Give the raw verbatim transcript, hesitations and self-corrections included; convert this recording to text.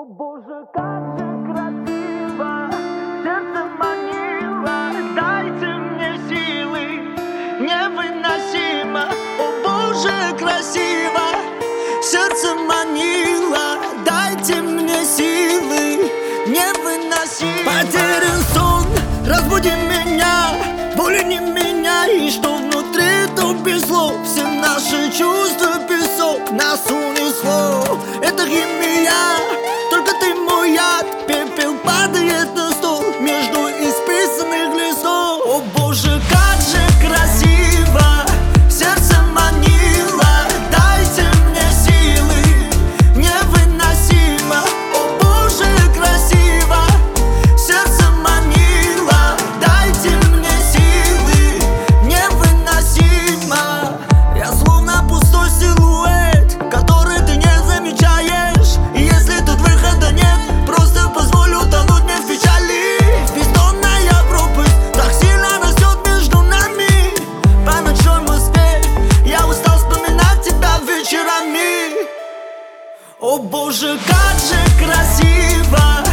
Боже, как же красиво, сердце манило, дайте мне силы, невыносимо. О Боже, красиво, сердце манило, дайте мне силы, невыносимо. Потерян сон, разбуди меня, боли не меняй, что внутри, то без слов. Все наши чувства песок, нас унесло. Это химия, только ты мой яд. Пепел падает на стол между исписанных листов. О Боже, как же красиво, сердце манило, дайте мне силы, невыносимо. О Боже, красиво, сердце манило, дайте мне силы, невыносимо. Я словно пустой силуэт, который ты не замечаешь. И если тут выхода нет, просто позволь утонуть мне в печали. Бездонная пропасть так сильно растет между нами. По ночной Москве я устал вспоминать тебя вечерами. О Боже, как же красиво,